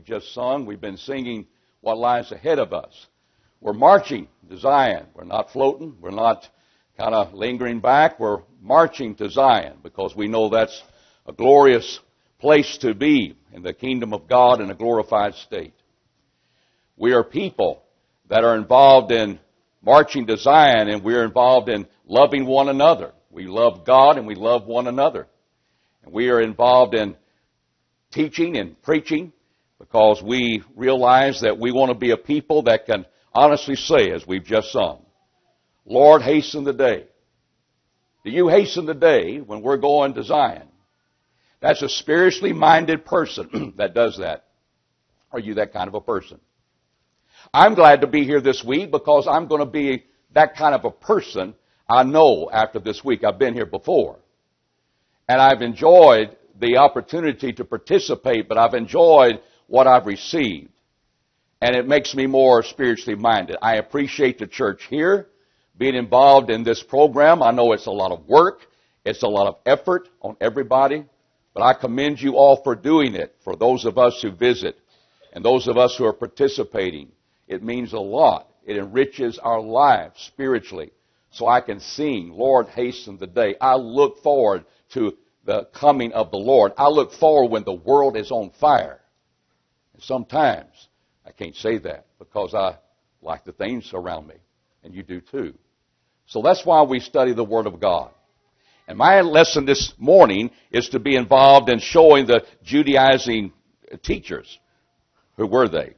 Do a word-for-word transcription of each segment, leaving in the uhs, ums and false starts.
we've just sung. We've been singing what lies ahead of us. We're marching to Zion. We're not floating. We're not kind of lingering back. We're marching to Zion because we know that's a glorious place to be in the kingdom of God in a glorified state. We are people that are involved in marching to Zion, and we're involved in loving one another. We love God and we love one another. And we are involved in teaching and preaching because we realize that we want to be a people that can honestly say, as we've just sung, Lord, hasten the day. Do you hasten the day when we're going to Zion? That's a spiritually minded person that does that. Are you that kind of a person? I'm glad to be here this week because I'm going to be that kind of a person. I know after this week. I've been here before. And I've enjoyed the opportunity to participate, but I've enjoyed what I've received. And it makes me more spiritually minded. I appreciate the church here being involved in this program. I know it's a lot of work. It's a lot of effort on everybody. But I commend you all for doing it, for those of us who visit and those of us who are participating. It means a lot. It enriches our lives spiritually. So I can sing, Lord, hasten the day. I look forward to the coming of the Lord. I look forward when the world is on fire. And sometimes I can't say that because I like the things around me. And you do too. So that's why we study the Word of God. And my lesson this morning is to be involved in showing the Judaizing teachers. Who were they?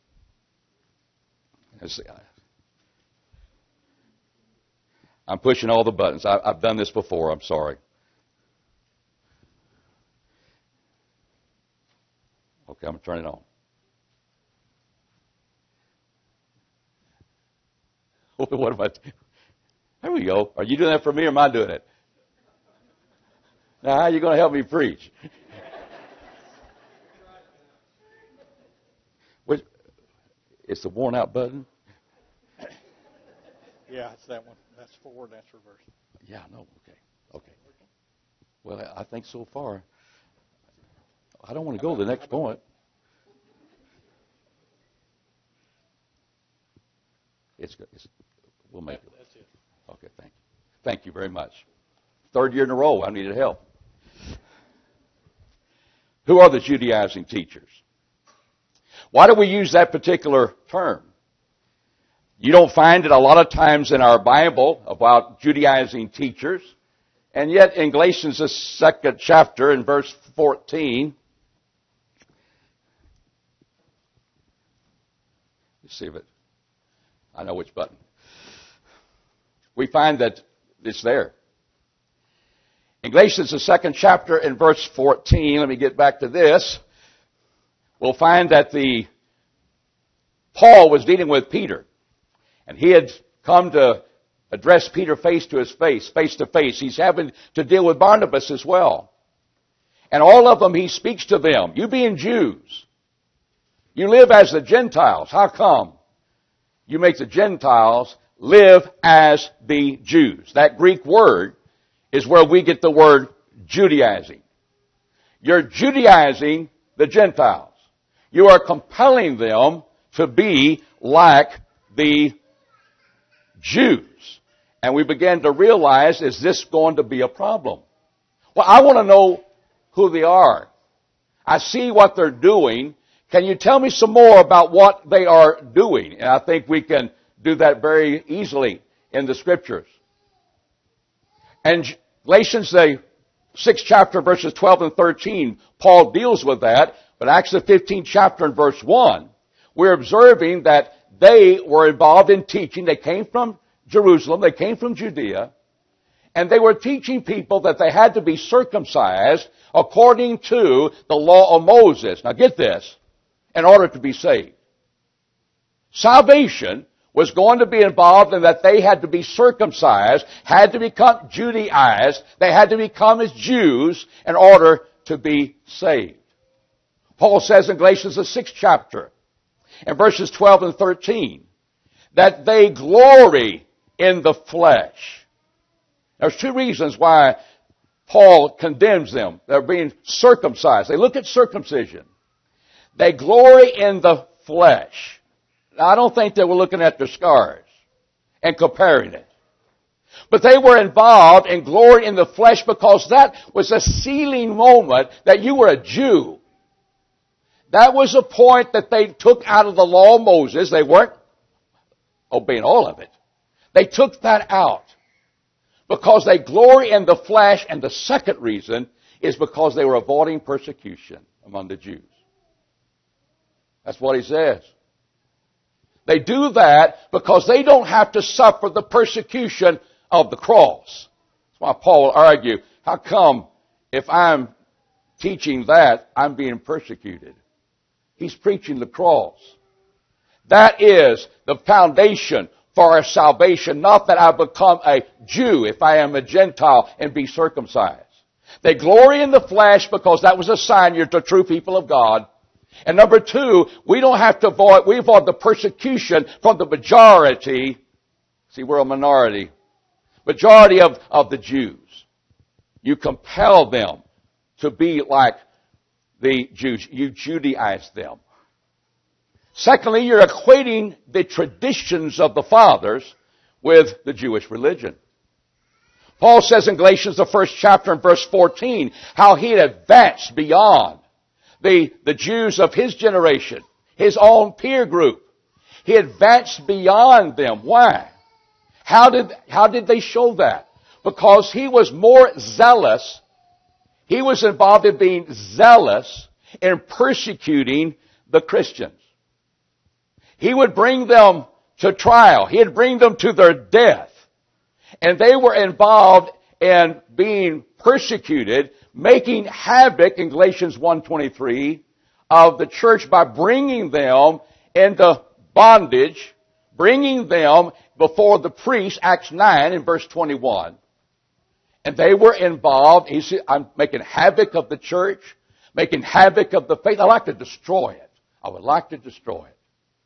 Let's see. I'm pushing all the buttons. I, I've done this before. I'm sorry. Okay, I'm going to turn it on. What am I doing? There we go. Are you doing that for me or am I doing it? Now, how are you going to help me preach? Which, it's the worn out button? Yeah, it's that one. That's forward, that's reverse. Yeah, no, okay. Okay. Well, I think so far. I don't want to go to the next point. It's good. It's, we'll make it. That's it. Okay, thank you. Thank you very much. Third year in a row, I needed help. Who are the Judaizing teachers? Why do we use that particular term? You don't find it a lot of times in our Bible about Judaizing teachers. And yet in Galatians, the second chapter, in verse fourteen, let's see if it, I know which button. We find that it's there. In Galatians, the second chapter, in verse fourteen, let me get back to this, we'll find that the Paul was dealing with Peter. And he had come to address Peter face to his face, face to face. He's having to deal with Barnabas as well. And all of them, he speaks to them. You being Jews, you live as the Gentiles. How come you make the Gentiles live as the Jews? That Greek word is where we get the word Judaizing. You're Judaizing the Gentiles. You are compelling them to be like the Jews. And we began to realize, is this going to be a problem? Well, I want to know who they are. I see what they're doing. Can you tell me some more about what they are doing? And I think we can do that very easily in the Scriptures. And Galatians, the sixth chapter, verses twelve and thirteen, Paul deals with that. But Acts, the fifteenth chapter, and verse one, we're observing that they were involved in teaching. They came from Jerusalem. They came from Judea. And they were teaching people that they had to be circumcised according to the law of Moses. Now get this, in order to be saved. Salvation was going to be involved in that they had to be circumcised, had to become Judaized, they had to become as Jews in order to be saved. Paul says in Galatians, the sixth chapter, in verses twelve and thirteen, that they glory in the flesh. There's two reasons why Paul condemns them. They're being circumcised. They look at circumcision. They glory in the flesh. Now, I don't think they were looking at their scars and comparing it. But they were involved in glory in the flesh because that was a sealing moment that you were a Jew. That was a point that they took out of the law of Moses. They weren't obeying all of it. They took that out because they glory in the flesh. And the second reason is because they were avoiding persecution among the Jews. That's what he says. They do that because they don't have to suffer the persecution of the cross. That's why Paul will argue, how come if I'm teaching that, I'm being persecuted? He's preaching the cross. That is the foundation for our salvation, not that I become a Jew if I am a Gentile and be circumcised. They glory in the flesh because that was a sign you're the true people of God. And number two, we don't have to avoid, we avoid the persecution from the majority. See, we're a minority. Majority of, of the Jews. You compel them to be like the Jews. You Judaize them. Secondly, you're equating the traditions of the fathers with the Jewish religion. Paul says in Galatians, the first chapter and verse fourteen, how he had advanced beyond the, the Jews of his generation, his own peer group. He advanced beyond them. Why? How did, how did they show that? Because he was more zealous. He was involved in being zealous in persecuting the Christians. He would bring them to trial. He'd bring them to their death. And they were involved in being persecuted, making havoc in Galatians one twenty-three of the church by bringing them into bondage, bringing them before the priest, Acts nine in verse twenty-one. And they were involved. He said, I'm making havoc of the church, making havoc of the faith. I'd like to destroy it. I would like to destroy it.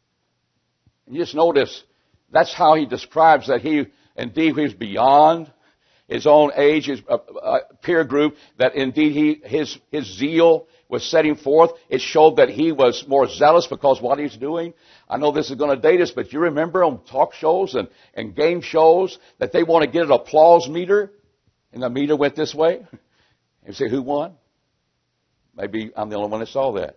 And you just notice, that's how he describes that he, indeed, he was beyond his own age, his uh, uh, peer group, that indeed he, his, his zeal was setting forth. It showed that he was more zealous because what he's doing. I know this is going to date us, but you remember on talk shows and, and game shows that they want to get an applause meter, and the meter went this way. You say, who won? Maybe I'm the only one that saw that.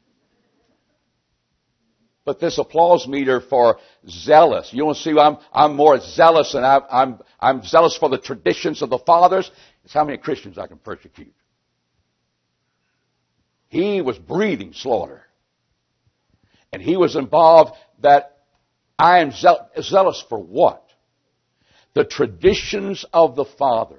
But this applause meter for zealous, you want to see I'm, I'm more zealous and I'm, I'm, I'm zealous for the traditions of the fathers. It's how many Christians I can persecute. He was breathing slaughter. And he was involved that I am zealous for what? The traditions of the fathers.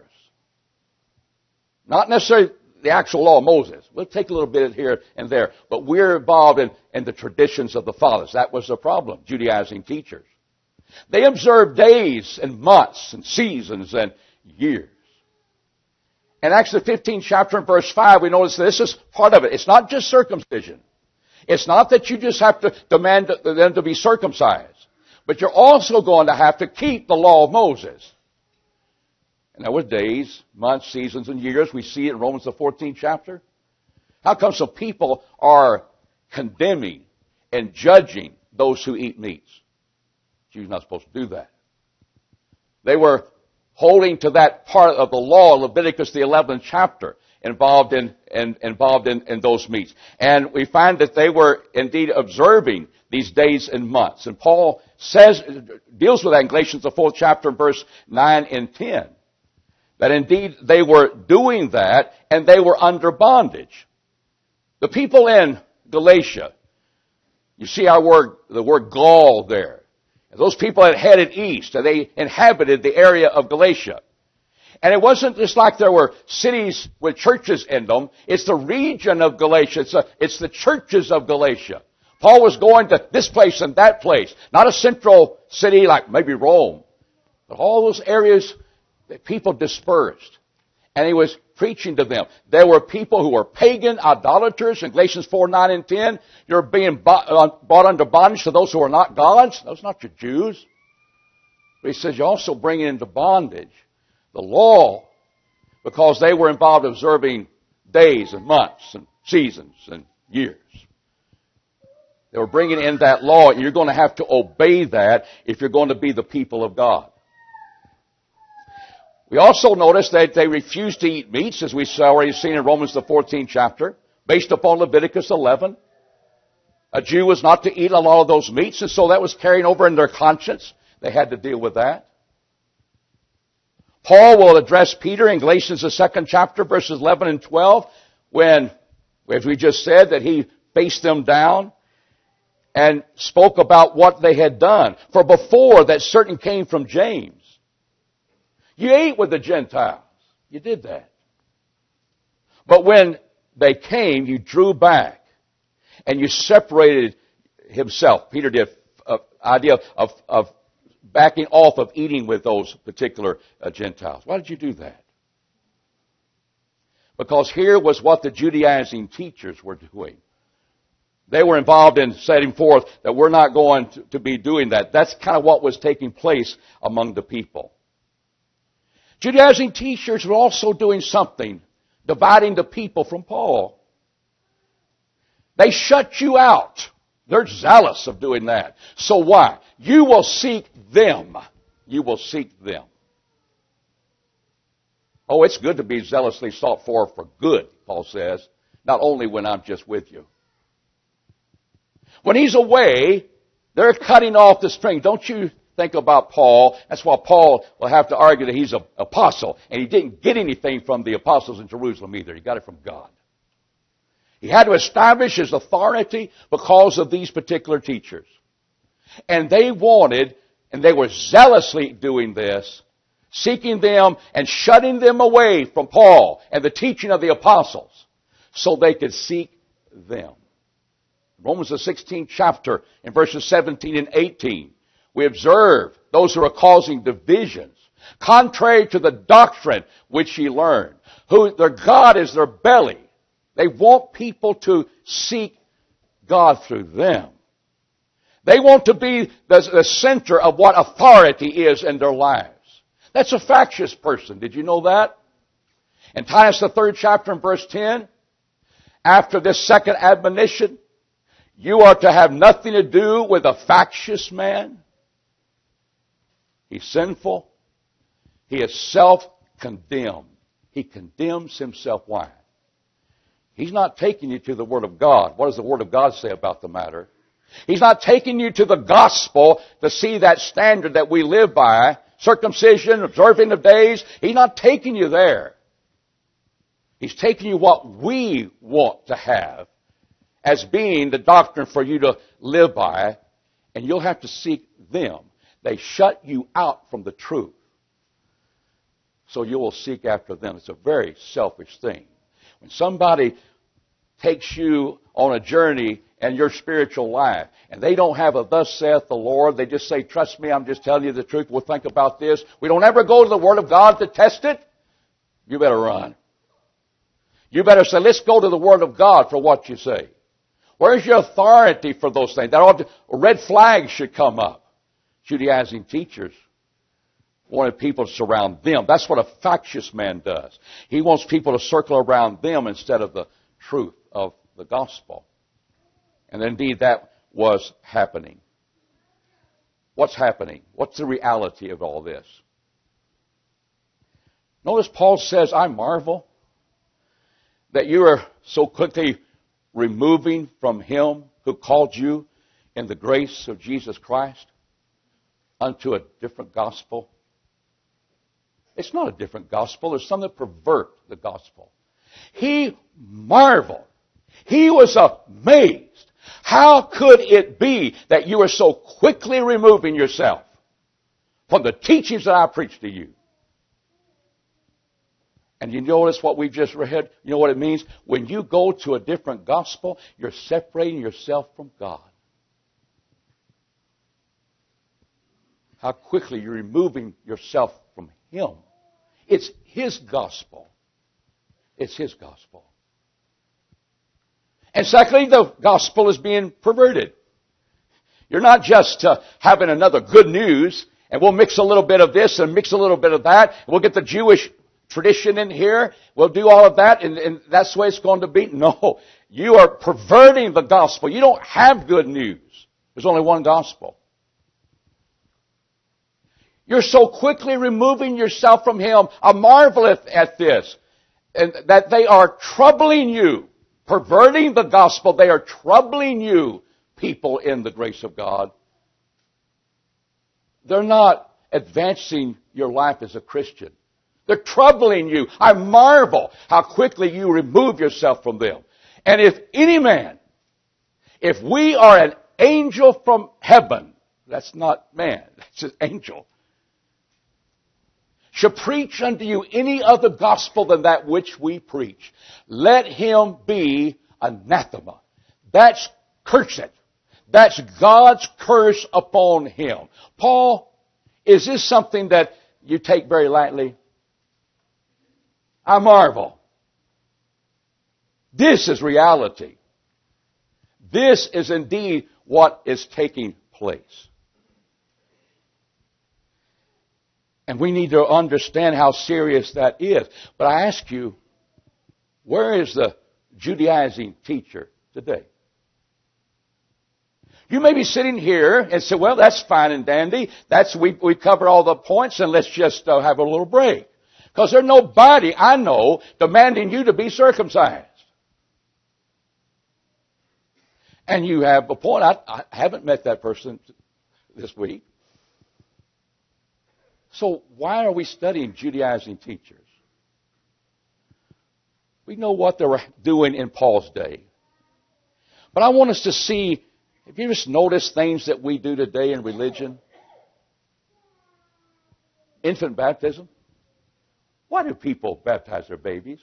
Not necessarily the actual law of Moses. We'll take a little bit here and there. But we're involved in, in the traditions of the fathers. That was the problem, Judaizing teachers. They observed days and months and seasons and years. And Acts the fifteenth chapter and verse five, we notice this is part of it. It's not just circumcision. It's not that you just have to demand them to be circumcised. But you're also going to have to keep the law of Moses. And that was days, months, seasons, and years. We see it in Romans the fourteenth chapter. How come some people are condemning and judging those who eat meats? Jews not supposed to do that. They were holding to that part of the law, Leviticus the eleventh chapter, involved in, in involved in, in those meats. And we find that they were indeed observing these days and months. And Paul says, deals with that in Galatians the fourth chapter, verse nine and ten. That indeed they were doing that and they were under bondage. The people in Galatia, you see our word, the word Gaul there. Those people had headed east and they inhabited the area of Galatia. And it wasn't just like there were cities with churches in them. It's the region of Galatia. It's, a, it's the churches of Galatia. Paul was going to this place and that place. Not a central city like maybe Rome. But all those areas that people dispersed. And he was preaching to them. There were people who were pagan, idolaters. In Galatians four, nine, and ten, you're being brought under bondage to those who are not gods. Those are not your Jews. But he says you also bring into bondage the law because they were involved in observing days and months and seasons and years. They were bringing in that law, and you're going to have to obey that if you're going to be the people of God. We also notice that they refused to eat meats, as we already seen in Romans the fourteenth chapter, based upon Leviticus eleven. A Jew was not to eat a lot of those meats, and so that was carrying over in their conscience. They had to deal with that. Paul will address Peter in Galatians the second chapter, verses eleven and twelve, when, as we just said, that he faced them down and spoke about what they had done. For before that certain came from James. You ate with the Gentiles. You did that. But when they came, you drew back and you separated himself. Peter did an idea of, of backing off of eating with those particular uh, Gentiles. Why did you do that? Because here was what the Judaizing teachers were doing. They were involved in setting forth that we're not going to, to be doing that. That's kind of what was taking place among the people. Judaizing teachers were also doing something, dividing the people from Paul. They shut you out. They're zealous of doing that. So why? You will seek them. You will seek them. Oh, it's good to be zealously sought for for good, Paul says, not only when I'm just with you. When he's away, they're cutting off the string. Don't you think about Paul? That's why Paul will have to argue that he's an apostle, and he didn't get anything from the apostles in Jerusalem either. He got it from God. He had to establish his authority because of these particular teachers. And they wanted, and they were zealously doing this, seeking them and shutting them away from Paul and the teaching of the apostles so they could seek them. Romans the sixteenth chapter in verses seventeen and eighteen, we observe those who are causing divisions, contrary to the doctrine which ye learned, who their God is their belly. They want people to seek God through them. They want to be the, the center of what authority is in their lives. That's a factious person. Did you know that? In Titus the third chapter and verse ten, after this second admonition, you are to have nothing to do with a factious man. He's sinful. He is self-condemned. He condemns himself. Why? He's not taking you to the Word of God. What does the Word of God say about the matter? He's not taking you to the gospel to see that standard that we live by, circumcision, observing the days. He's not taking you there. He's taking you what we want to have as being the doctrine for you to live by, and you'll have to seek them. They shut you out from the truth. So you will seek after them. It's a very selfish thing. When somebody takes you on a journey in your spiritual life, and they don't have a thus saith the Lord, they just say, trust me, I'm just telling you the truth, we'll think about this. We don't ever go to the Word of God to test it. You better run. You better say, let's go to the Word of God for what you say. Where's your authority for those things? That ought to, red flags should come up. Judaizing teachers wanted people to surround them. That's what a factious man does. He wants people to circle around them instead of the truth of the gospel. And indeed that was happening. What's happening? What's the reality of all this? Notice Paul says, I marvel that you are so quickly removing from him who called you in the grace of Jesus Christ unto a different gospel. It's not a different gospel. There's some that pervert the gospel. He marveled. He was amazed. How could it be that you are so quickly removing yourself from the teachings that I preached to you? And you notice what we've just read? You know what it means? When you go to a different gospel, you're separating yourself from God. How quickly you're removing yourself from Him. It's His gospel. It's His gospel. And secondly, the gospel is being perverted. You're not just uh, having another good news, and we'll mix a little bit of this and mix a little bit of that. We'll get the Jewish tradition in here. We'll do all of that, and, and that's the way it's going to be. No. you are perverting the gospel. You don't have good news. There's only one gospel. You're so quickly removing yourself from Him. I marvel at, at this. And that they are troubling you. Perverting the gospel. They are troubling you, people in the grace of God. They're not advancing your life as a Christian. They're troubling you. I marvel how quickly you remove yourself from them. And if any man, if we are an angel from heaven, that's not man, that's an angel, shall preach unto you any other gospel than that which we preach, let him be anathema. That's cursed. That's God's curse upon him. Paul, is this something that you take very lightly? I marvel. This is reality. This is indeed what is taking place. And we need to understand how serious that is. But I ask you, where is the Judaizing teacher today? You may be sitting here and say, well, that's fine and dandy. That's, we, we covered all the points and let's just uh, have a little break. Because there's nobody I know demanding you to be circumcised. And you have a point. I, I haven't met that person this week. So why are we studying Judaizing teachers? We know what they were doing in Paul's day. But I want us to see, have you just noticed things that we do today in religion? Infant baptism. Why do people baptize their babies?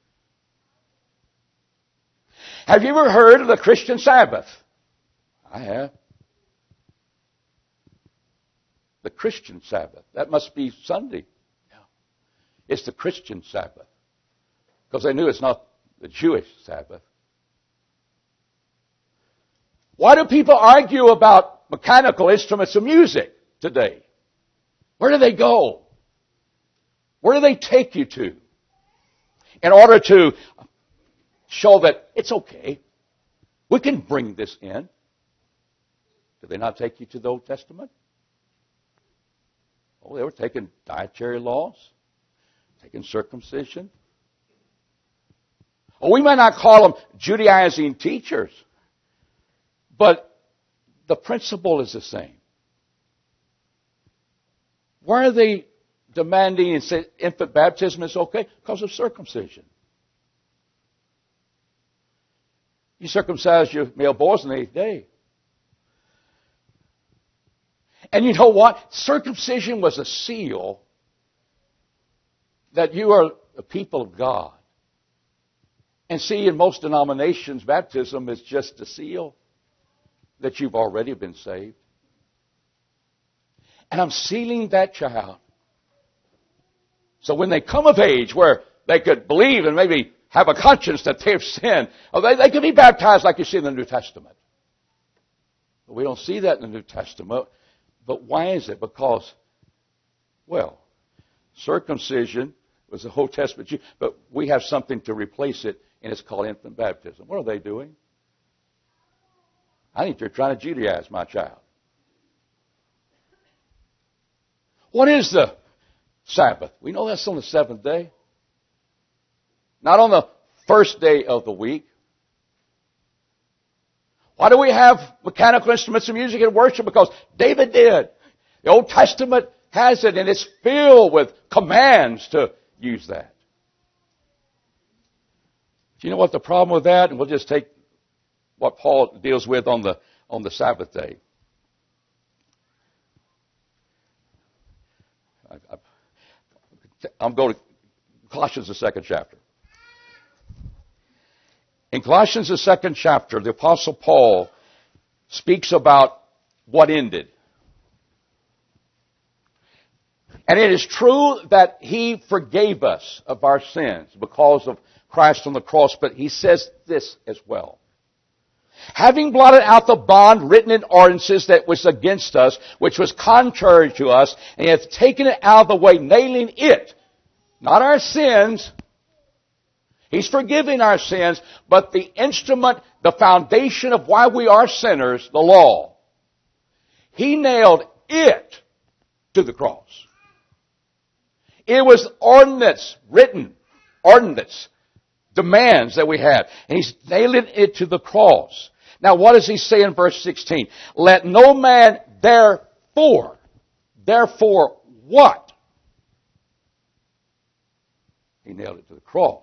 Have you ever heard of the Christian Sabbath? I have. The Christian Sabbath. That must be Sunday. No. It's the Christian Sabbath. Because they knew it's not the Jewish Sabbath. Why do people argue about mechanical instruments of music today? Where do they go? Where do they take you to? In order to show that it's okay. We can bring this in. Did they not take you to the Old Testament? Oh, they were taking dietary laws, taking circumcision. Oh, we might not call them Judaizing teachers, but the principle is the same. Why are they demanding and say infant baptism is okay? Because of circumcision. You circumcise your male boys on the eighth day. And you know what? Circumcision was a seal that you are a people of God. And see, in most denominations, baptism is just a seal that you've already been saved. And I'm sealing that child. So when they come of age where they could believe and maybe have a conscience that they've sinned, oh, they, they can be baptized like you see in the New Testament. But we don't see that in the New Testament. But why is it? Because, well, circumcision was the Old Testament, but we have something to replace it, and it's called infant baptism. What are they doing? I think they're trying to Judaize my child. What is the Sabbath? We know that's on the seventh day. Not on the first day of the week. Why do we have mechanical instruments of music in worship? Because David did. The Old Testament has it, and it's filled with commands to use that. Do you know what the problem with that? And we'll just take what Paul deals with on the on the Sabbath day. I, I, I'm going to Colossians, the second chapter. In Colossians, the second chapter, the Apostle Paul speaks about what ended. And it is true that he forgave us of our sins because of Christ on the cross, but he says this as well. Having blotted out the bond written in ordinances that was against us, which was contrary to us, and he hath taken it out of the way, nailing it, not our sins. He's forgiving our sins, but the instrument, the foundation of why we are sinners, the law, He nailed it to the cross. It was ordinance, written ordinance, demands that we have. And He's nailing it to the cross. Now what does He say in verse sixteen? Let no man therefore, therefore what? He nailed it to the cross.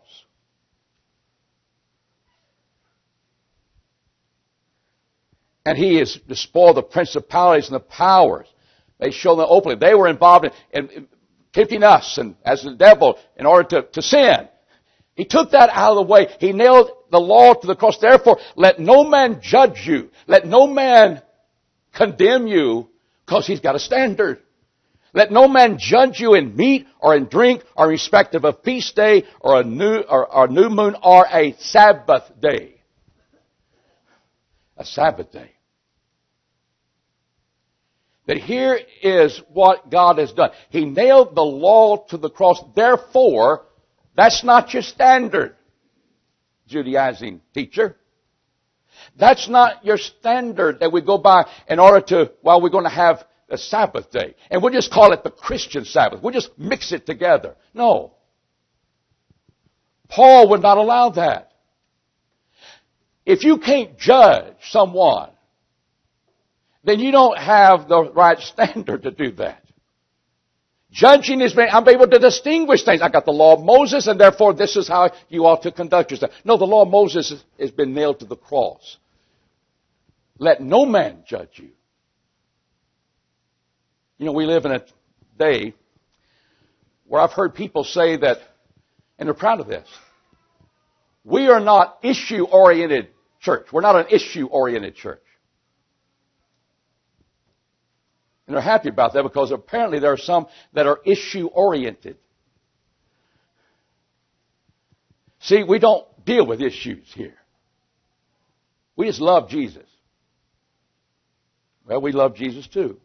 And He is to spoil the principalities and the powers. They show them openly. They were involved in, in tempting us and as the devil in order to, to sin. He took that out of the way. He nailed the law to the cross. Therefore, let no man judge you. Let no man condemn you, because He's got a standard. Let no man judge you in meat or in drink or in respect of a feast day or a new, or, or new moon or a Sabbath day. A Sabbath day. That here is what God has done. He nailed the law to the cross. Therefore, that's not your standard, Judaizing teacher. That's not your standard that we go by in order to, well, we're going to have a Sabbath day. And we'll just call it the Christian Sabbath. We'll just mix it together. No. Paul would not allow that. If you can't judge someone, then you don't have the right standard to do that. Judging is, I'm able to distinguish things. I got the law of Moses, and therefore this is how you ought to conduct yourself. No, the law of Moses has been nailed to the cross. Let no man judge you. You know, we live in a day where I've heard people say that, and they're proud of this, we are not issue-oriented church. We're not an issue-oriented church. And they're happy about that because apparently there are some that are issue-oriented. See, we don't deal with issues here. We just love Jesus. Well, we love Jesus too.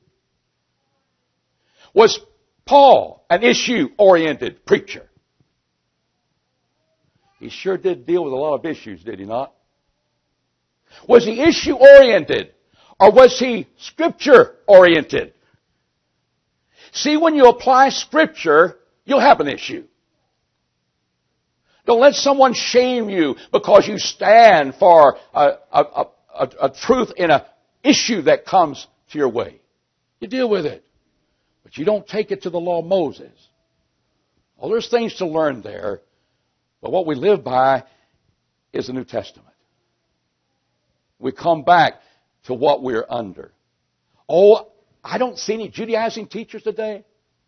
Was Paul an issue-oriented preacher? He sure did deal with a lot of issues, did he not? Was he issue-oriented? Or was he Scripture-oriented? See, when you apply Scripture, you'll have an issue. Don't let someone shame you because you stand for a, a, a, a truth in an issue that comes to your way. You deal with it. But you don't take it to the law of Moses. Well, there's things to learn there. But what we live by is the New Testament. We come back to what we're under. Oh, I don't see any Judaizing teachers today.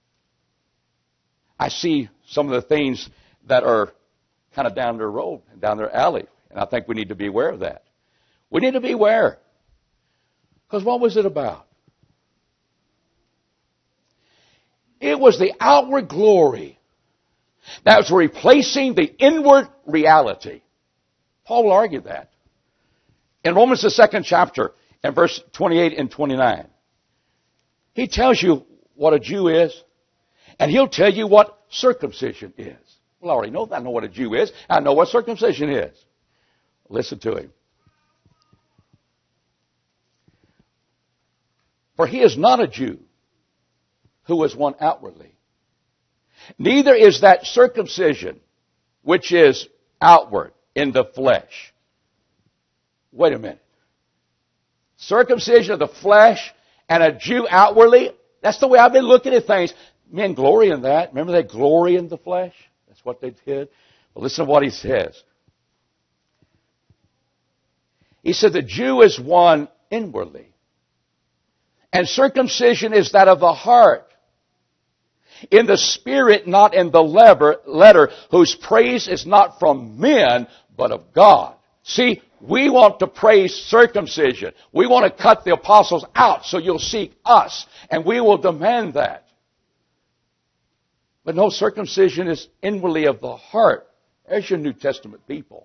I see some of the things that are kind of down their road and down their alley. And I think we need to be aware of that. We need to be aware. Because what was it about? It was the outward glory that was replacing the inward reality. Paul will argue that. In Romans, the second chapter, in verse twenty-eight and twenty-nine, he tells you what a Jew is, and he'll tell you what circumcision is. Well, I already know that. I know what a Jew is. I know what circumcision is. Listen to him. For he is not a Jew who is one outwardly. Neither is that circumcision which is outward in the flesh. Wait a minute. Circumcision of the flesh and a Jew outwardly, that's the way I've been looking at things. Men glory in that. Remember they glory in the flesh? That's what they did. But listen to what he says. He said the Jew is one inwardly. And circumcision is that of the heart. In the spirit, not in the letter, whose praise is not from men, but of God. See, we want to praise circumcision. We want to cut the apostles out so you'll seek us. And we will demand that. But no, circumcision is inwardly of the heart. There's your New Testament people.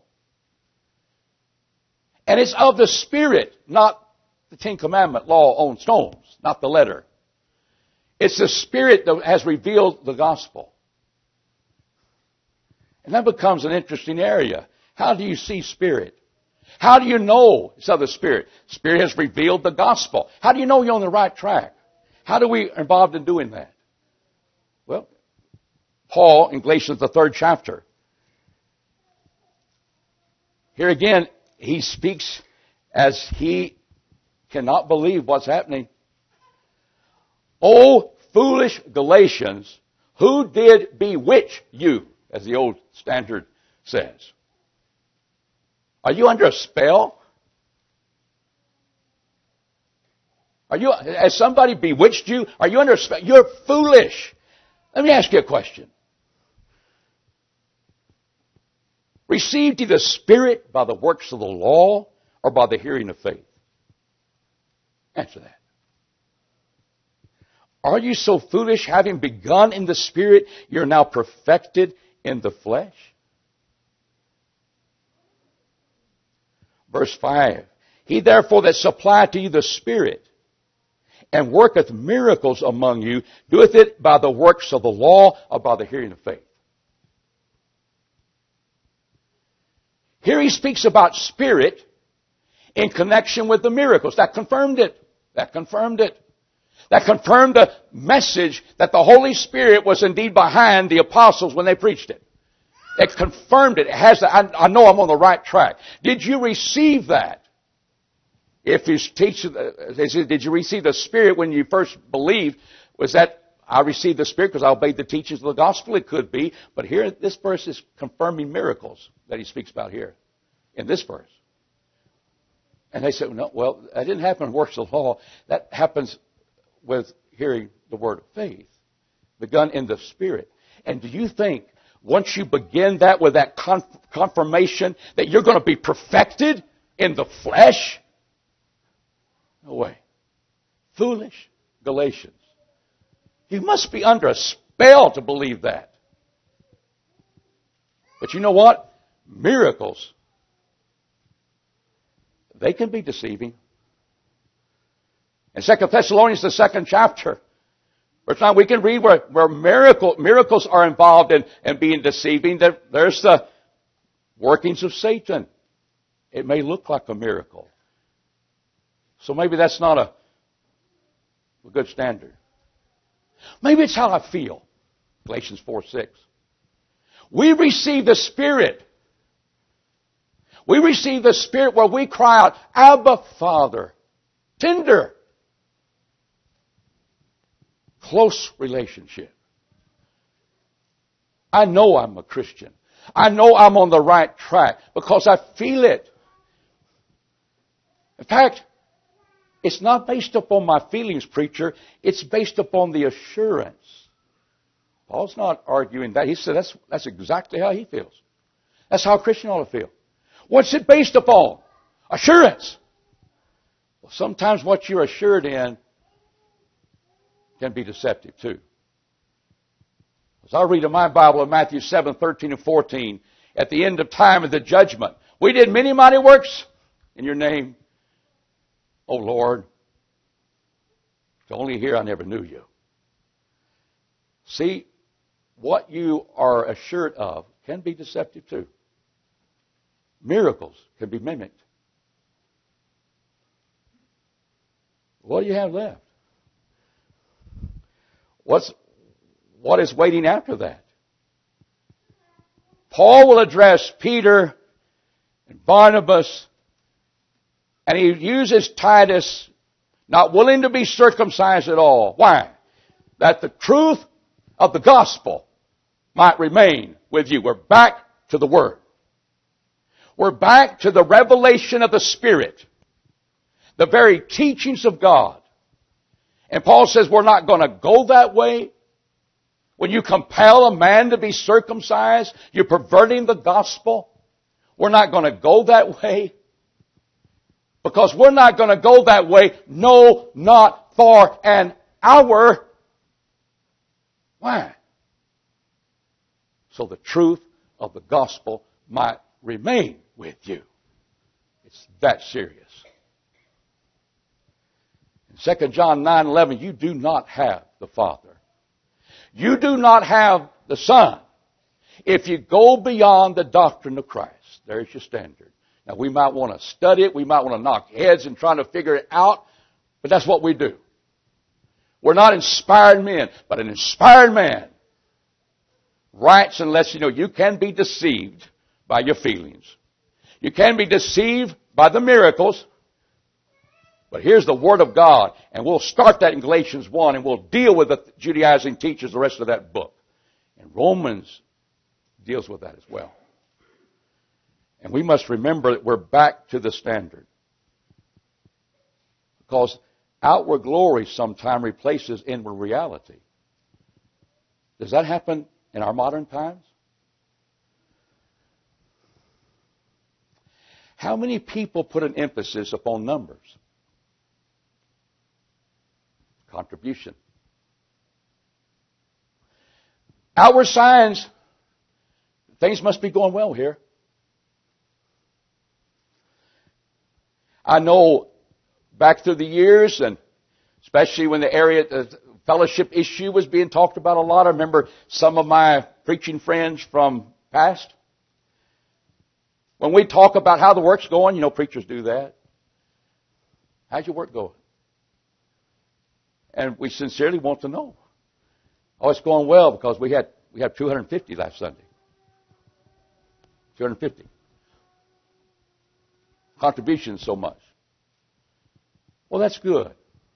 And it's of the Spirit, not the Ten Commandment law on stones, not the letter. It's the Spirit that has revealed the gospel. And that becomes an interesting area. How do you see Spirit? How do you know it's of the Spirit? Spirit has revealed the gospel. How do you know you're on the right track? How do we involved in doing that? Well, Paul in Galatians, the third chapter. Here again, he speaks as he cannot believe what's happening. O foolish Galatians, who did bewitch you, as the old standard says? Are you under a spell? Are you, has somebody bewitched you? Are you under a spell? You're foolish. Let me ask you a question. Received ye the Spirit by the works of the law or by the hearing of faith? Answer that. Are you so foolish, having begun in the Spirit, you're now perfected in the flesh? Verse five. He therefore that supplieth to you the Spirit, and worketh miracles among you, doeth it by the works of the law or by the hearing of faith? Here he speaks about Spirit in connection with the miracles. That confirmed it. That confirmed it. That confirmed the message that the Holy Spirit was indeed behind the apostles when they preached it. It confirmed it. It has. I, I know I'm on the right track. Did you receive that? If you teach, they said, did you receive the Spirit when you first believed? Was that I received the Spirit because I obeyed the teachings of the gospel? It could be, but here this verse is confirming miracles that he speaks about here in this verse. And they said, no, well, that didn't happen in works of the law. That happens with hearing the word of faith, begun in the Spirit. And do you think once you begin that with that confirmation that you're going to be perfected in the flesh? No way. Foolish Galatians. You must be under a spell to believe that. But you know what? Miracles, they can be deceiving. In Second Thessalonians, the second chapter, verse nine, we can read where, where miracle, miracles are involved in, in being deceiving. There, there's the workings of Satan. It may look like a miracle. So maybe that's not a, a good standard. Maybe it's how I feel. Galatians four six. We receive the Spirit. We receive the Spirit where we cry out, Abba, Father. Tender. Close relationship. I know I'm a Christian. I know I'm on the right track because I feel it. In fact, it's not based upon my feelings, preacher. It's based upon the assurance. Paul's not arguing that. He said that's, that's exactly how he feels. That's how a Christian ought to feel. What's it based upon? Assurance. Well, sometimes what you're assured in can be deceptive too. As I read in my Bible in Matthew seven, thirteen and fourteen, at the end of time of the judgment, we did many mighty works in your name, O Lord. It's only here I never knew you. See, what you are assured of can be deceptive too. Miracles can be mimicked. What do you have left? What's, what is waiting after that? Paul will address Peter and Barnabas, and he uses Titus, not willing to be circumcised at all. Why? That the truth of the gospel might remain with you. We're back to the Word. We're back to the revelation of the Spirit. The very teachings of God. And Paul says we're not going to go that way. When you compel a man to be circumcised, you're perverting the gospel. We're not going to go that way. Because we're not going to go that way, no, not for an hour. Why? So the truth of the gospel might remain with you. It's that serious. In Second John nine eleven, you do not have the Father. You do not have the Son. If you go beyond the doctrine of Christ, there's your standard. Now, we might want to study it. We might want to knock heads and try to figure it out. But that's what we do. We're not inspired men, but an inspired man writes and lets you know you can be deceived by your feelings. You can be deceived by the miracles. But here's the Word of God, and we'll start that in Galatians one, and we'll deal with the Judaizing teachers the rest of that book. And Romans deals with that as well. And we must remember that we're back to the standard. Because outward glory sometimes replaces inward reality. Does that happen in our modern times? How many people put an emphasis upon numbers? Contribution. Outward signs, things must be going well here. I know back through the years, and especially when the area, the fellowship issue was being talked about a lot, I remember some of my preaching friends from past. When we talk about how the work's going, you know, preachers do that. How's your work going? And we sincerely want to know. Oh, it's going well because we had we had two hundred fifty last Sunday. two hundred fifty. Contributions so much. Well, that's good.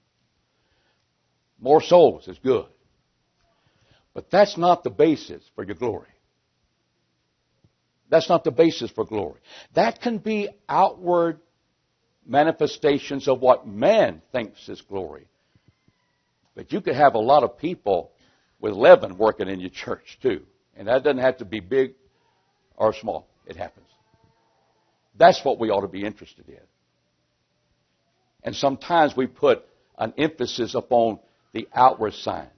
More souls is good. But that's not the basis for your glory. That's not the basis for glory. That can be outward manifestations of what man thinks is glory. But you could have a lot of people with leaven working in your church too. And that doesn't have to be big or small. It happens. That's what we ought to be interested in. And sometimes we put an emphasis upon the outward signs.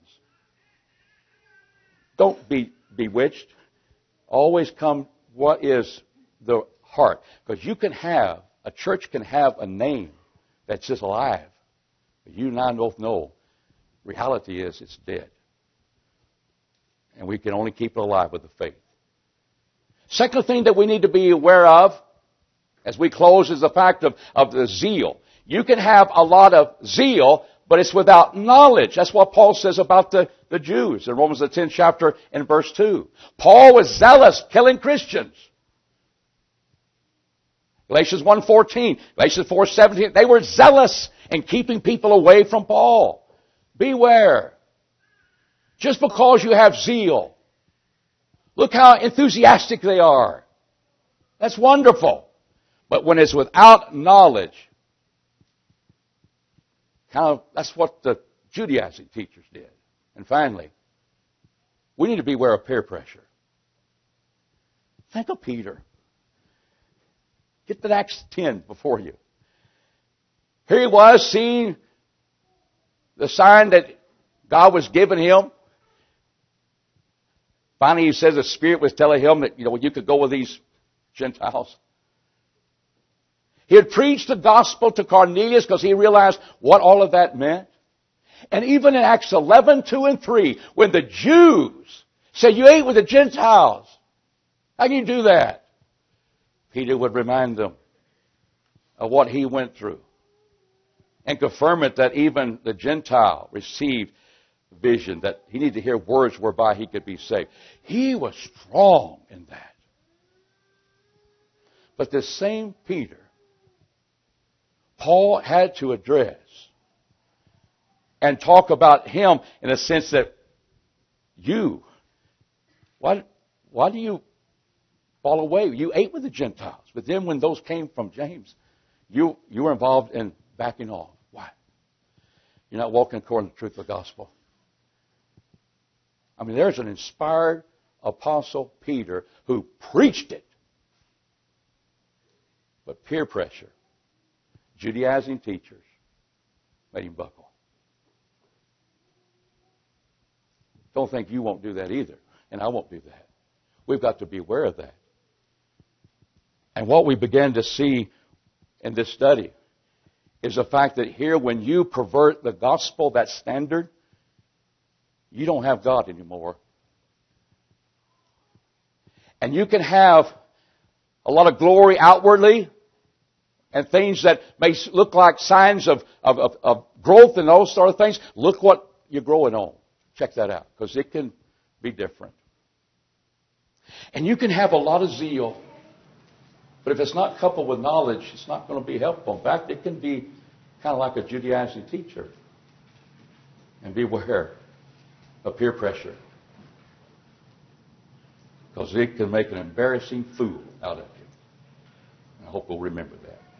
Don't be bewitched. Always come what is the heart. Because you can have, a church can have a name that's just alive. But you and I both know reality is it's dead. And we can only keep it alive with the faith. Second thing that we need to be aware of as we close is the fact of, of the zeal. You can have a lot of zeal, but it's without knowledge. That's what Paul says about the, the Jews in Romans the tenth chapter and verse two. Paul was zealous, killing Christians. Galatians one fourteen, Galatians four seventeen, they were zealous in keeping people away from Paul. Beware. Just because you have zeal. Look how enthusiastic they are. That's wonderful. But when it's without knowledge, kind of, that's what the Judaizing teachers did. And finally, we need to beware of peer pressure. Think of Peter. Get the Acts ten before you. Here he was seeing the sign that God was giving him. Finally, he says the Spirit was telling him that, you know, you could go with these Gentiles. He had preached the gospel to Cornelius because he realized what all of that meant. And even in Acts eleven, two and three, when the Jews said, you ate with the Gentiles, how can you do that? Peter would remind them of what he went through and confirm it that even the Gentile received vision, that he needed to hear words whereby he could be saved. He was strong in that. But the same Peter, Paul had to address and talk about him in a sense that you, why, why do you fall away? You ate with the Gentiles. But then when those came from James, you, you were involved in backing off. Why? You're not walking according to the truth of the gospel. I mean, there's an inspired apostle, Peter, who preached it. But peer pressure, Judaizing teachers, made him buckle. Don't think you won't do that either. And I won't do that. We've got to be aware of that. And what we began to see in this study is the fact that here, when you pervert the gospel, that standard, you don't have God anymore. And you can have a lot of glory outwardly and things that may look like signs of, of, of, of growth and those sort of things. Look what you're growing on. Check that out, because it can be different. And you can have a lot of zeal, but if it's not coupled with knowledge, it's not going to be helpful. In fact, it can be kind of like a Judaizing teacher. And beware of peer pressure, because it can make an embarrassing fool out of you. I hope we'll remember that.